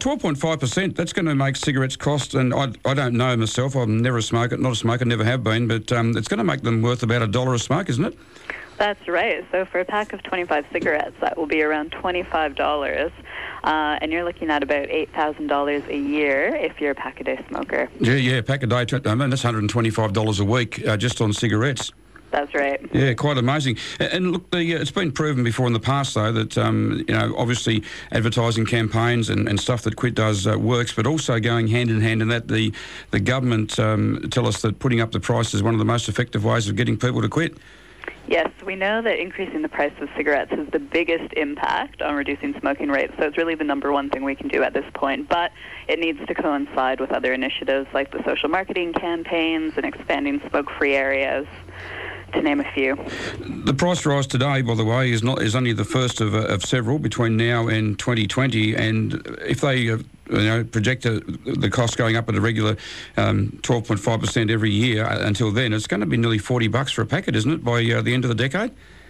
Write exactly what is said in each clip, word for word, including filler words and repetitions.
twelve point five percent, that's going to make cigarettes cost, and I, I don't know myself, I'm never a smoker, not a smoker, never have been, but um, it's going to make them worth about a dollar a smoke, isn't it? That's right. So for a pack of twenty-five cigarettes, that will be around twenty-five dollars. Uh, and you're looking at about eight thousand dollars a year if you're a pack-a-day smoker. Yeah, yeah, pack-a-day, I mean, that's one hundred twenty-five dollars a week uh, just on cigarettes. That's right. Yeah, quite amazing. And, and look, the, uh, it's been proven before in the past, though, that, um, you know, obviously advertising campaigns and, and stuff that Quit does uh, works, but also going hand in hand in that the, the government um, tell us that putting up the price is one of the most effective ways of getting people to quit. Yes, we know that increasing the price of cigarettes has the biggest impact on reducing smoking rates, so it's really the number one thing we can do at this point. But it needs to coincide with other initiatives like the social marketing campaigns and expanding smoke-free areas, to name a few. The price rise today, by the way, is not is only the first of, uh, of several between now and twenty twenty, and if they uh, you know, project uh, the cost going up at a regular um, twelve point five percent every year uh, until then, it's going to be nearly forty bucks for a packet, isn't it, by uh, the end of the decade?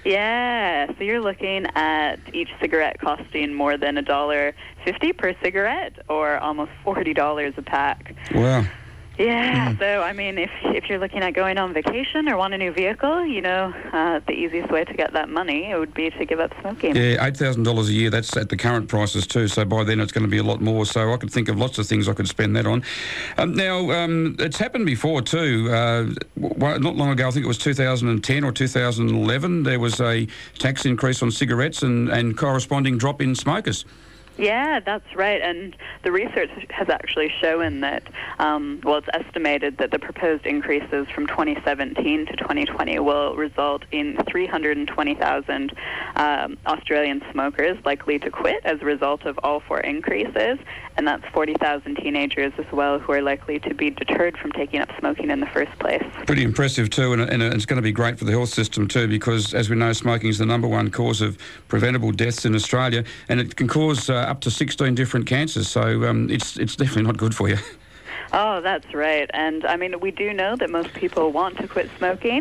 Yeah, so you're looking at each cigarette costing more than a dollar fifty per cigarette, or almost forty dollars a pack. Wow. Yeah, mm. so, I mean, if if you're looking at going on vacation or want a new vehicle, you know, uh, the easiest way to get that money it would be to give up smoking. Yeah, eight thousand dollars a year, that's at the current prices too, so by then it's going to be a lot more, so I could think of lots of things I could spend that on. Um, now, um, it's happened before too. Uh, not long ago, I think it was two thousand ten or two thousand eleven, there was a tax increase on cigarettes and, and corresponding drop in smokers. Yeah, that's right. And the research has actually shown that, um, well, it's estimated that the proposed increases from twenty seventeen to twenty twenty will result in three hundred twenty thousand um, Australian smokers likely to quit as a result of all four increases. And that's forty thousand teenagers as well who are likely to be deterred from taking up smoking in the first place. Pretty impressive too, and, and it's going to be great for the health system too, because as we know, smoking is the number one cause of preventable deaths in Australia, and it can cause uh, up to sixteen different cancers, so um, it's it's definitely not good for you. Oh, that's right. And, I mean, we do know that most people want to quit smoking.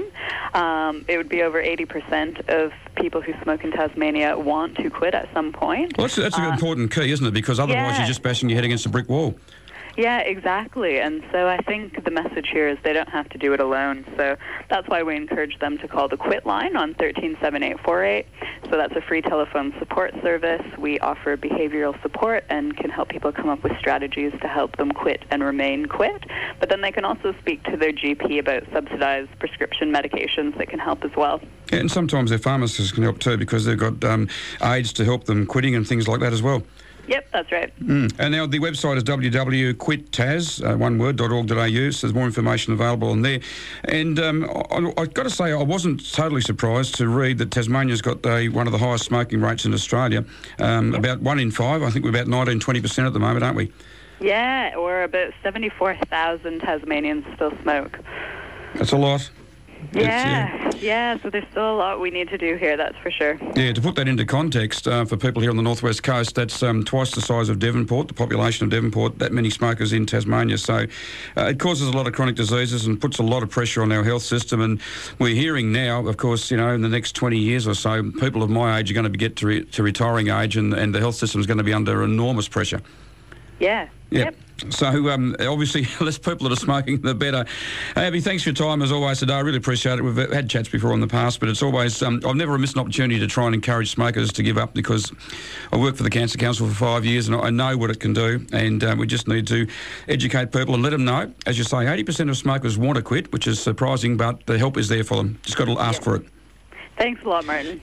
Um, it would be over eighty percent of people who smoke in Tasmania want to quit at some point. Well, that's, that's an uh, important key, isn't it? Because otherwise yeah. you're just bashing your head against a brick wall. Yeah, exactly. And so I think the message here is they don't have to do it alone. So that's why we encourage them to call the Quit line on one three seven eight four eight. So that's a free telephone support service. We offer behavioral support and can help people come up with strategies to help them quit and remain quit. But then they can also speak to their G P about subsidized prescription medications that can help as well. Yeah, and sometimes their pharmacists can help too, because they've got um, aids to help them quitting and things like that as well. Yep, that's right. Mm. And now the website is w w w dot quit tas, uh, one word, dot org dot a u, so there's more information available on there. And um, I, I've got to say, I wasn't totally surprised to read that Tasmania's got a, one of the highest smoking rates in Australia, um, yep. about one in five. I think we're about nineteen, twenty percent at the moment, aren't we? Yeah, or about seventy-four thousand Tasmanians still smoke. That's a lot. Yeah, yeah, yeah, so there's still a lot we need to do here, that's for sure. Yeah, to put that into context, uh, for people here on the northwest coast, that's um, twice the size of Devonport, the population of Devonport, that many smokers in Tasmania. So uh, it causes a lot of chronic diseases and puts a lot of pressure on our health system. And we're hearing now, of course, you know, in the next twenty years or so, people of my age are going to be get to, re- to retiring age, and, and the health system is going to be under enormous pressure. Yeah. Yeah. Yep. So, um, obviously, less people that are smoking, the better. Hey, Abby, thanks for your time, as always, today. I really appreciate it. We've had chats before in the past, but it's always... Um, I've never missed an opportunity to try and encourage smokers to give up, because I worked for the Cancer Council for five years and I know what it can do, and uh, we just need to educate people and let them know. As you say, eighty percent of smokers want to quit, which is surprising, but the help is there for them. Just got to ask yeah. for it. Thanks a lot, Martin.